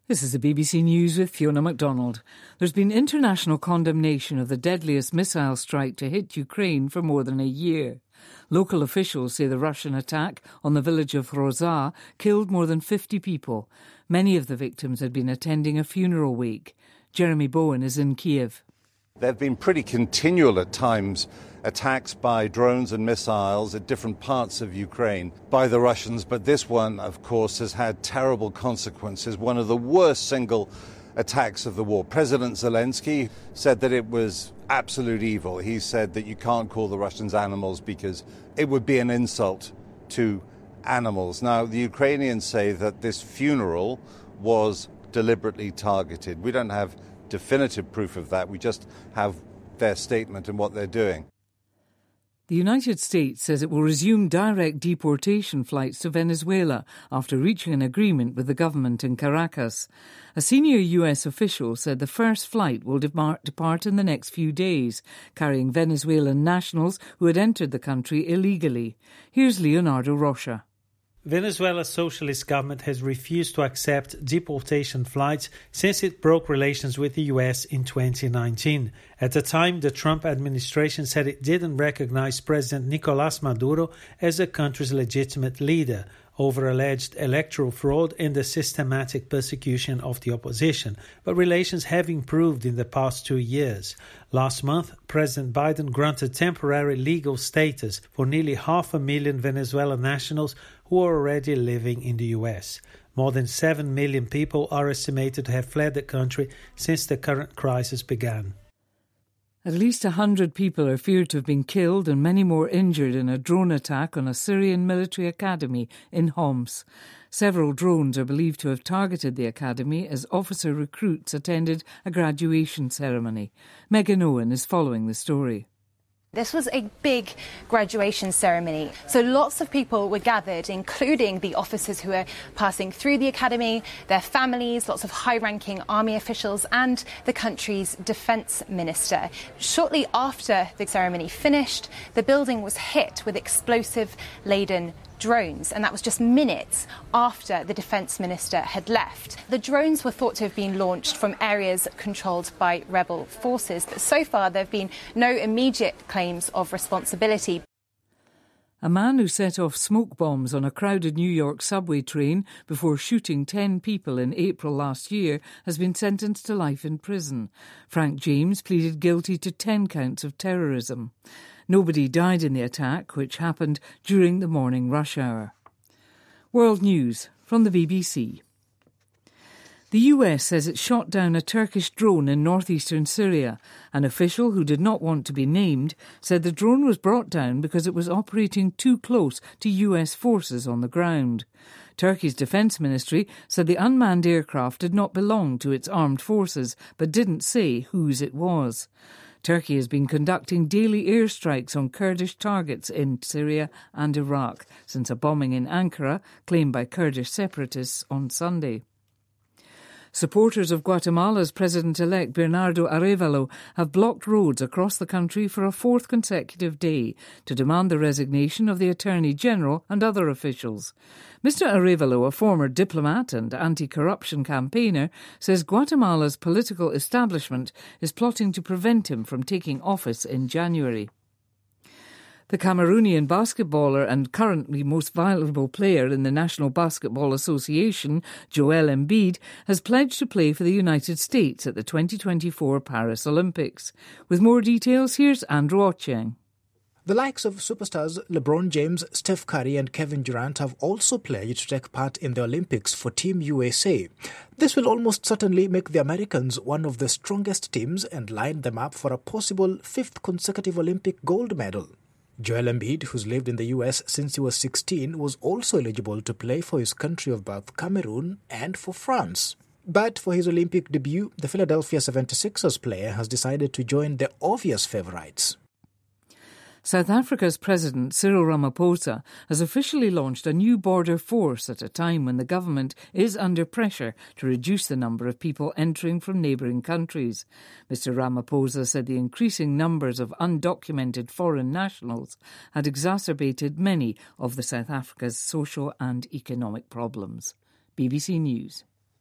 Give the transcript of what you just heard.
This is the BBC News with Fiona MacDonald. There's been international condemnation of the deadliest missile strike to hit Ukraine for more than a year. Local officials say the Russian attack on the village of Roza killed more than 50 people. Many of the victims had been attending a funeral wake. Jeremy Bowen is in Kiev. There have been pretty continual at times attacks by drones and missiles at different parts of Ukraine by the Russians, but this one, of course, has had terrible consequences, one of the worst single attacks of the war. President Zelensky said that it was absolute evil. He said that you can't call the Russians animals because it would be an insult to animals. Now, the Ukrainians say that this funeral was deliberately targeted. We don't have definitive proof of that. We just have their statement and what they're doing. The United States says it will resume direct deportation flights to Venezuela after reaching an agreement with the government in Caracas. A senior US official said the first flight will depart in the next few days, carrying Venezuelan nationals who had entered the country illegally. Here's Leonardo Rocha. Venezuela's socialist government has refused to accept deportation flights since it broke relations with the US in 2019. At the time, the Trump administration said it didn't recognize President Nicolás Maduro as the country's legitimate leader over alleged electoral fraud and the systematic persecution of the opposition. But relations have improved in the past 2 years. Last month, President Biden granted temporary legal status for nearly 500,000 Venezuelan nationals who are already living in the US. More than 7 million people are estimated to have fled the country since the current crisis began. At least 100 people are feared to have been killed and many more injured in a drone attack on a Syrian military academy in Homs. Several drones are believed to have targeted the academy as officer recruits attended a graduation ceremony. Megan Owen is following the story. This was a big graduation ceremony, so lots of people were gathered, including the officers who were passing through the academy, their families, lots of high-ranking army officials and the country's defence minister. Shortly after the ceremony finished, the building was hit with explosive-laden drones, and that was just minutes after the defence minister had left. The drones were thought to have been launched from areas controlled by rebel forces, but so far there have been no immediate claims of responsibility. A man who set off smoke bombs on a crowded New York subway train before shooting 10 people in April last year has been sentenced to life in prison. Frank James pleaded guilty to 10 counts of terrorism. Nobody died in the attack, which happened during the morning rush hour. World News from the BBC. The US says it shot down a Turkish drone in northeastern Syria. An official who did not want to be named said the drone was brought down because it was operating too close to US forces on the ground. Turkey's defence ministry said the unmanned aircraft did not belong to its armed forces, but didn't say whose it was. Turkey has been conducting daily airstrikes on Kurdish targets in Syria and Iraq since a bombing in Ankara claimed by Kurdish separatists on Sunday. Supporters of Guatemala's President-elect Bernardo Arévalo have blocked roads across the country for a fourth consecutive day to demand the resignation of the Attorney General and other officials. Mr. Arévalo, a former diplomat and anti-corruption campaigner, says Guatemala's political establishment is plotting to prevent him from taking office in January. The Cameroonian basketballer and currently most valuable player in the National Basketball Association, Joel Embiid, has pledged to play for the United States at the 2024 Paris Olympics. With more details, here's Andrew Ochieng. The likes of superstars LeBron James, Steph Curry and Kevin Durant have also pledged to take part in the Olympics for Team USA. This will almost certainly make the Americans one of the strongest teams and line them up for a possible fifth consecutive Olympic gold medal. Joel Embiid, who's lived in the US since he was 16, was also eligible to play for his country of birth, Cameroon, and for France. But for his Olympic debut, the Philadelphia 76ers player has decided to join the obvious favourites. South Africa's President Cyril Ramaphosa has officially launched a new border force at a time when the government is under pressure to reduce the number of people entering from neighbouring countries. Mr Ramaphosa said the increasing numbers of undocumented foreign nationals had exacerbated many of the South Africa's social and economic problems. BBC News.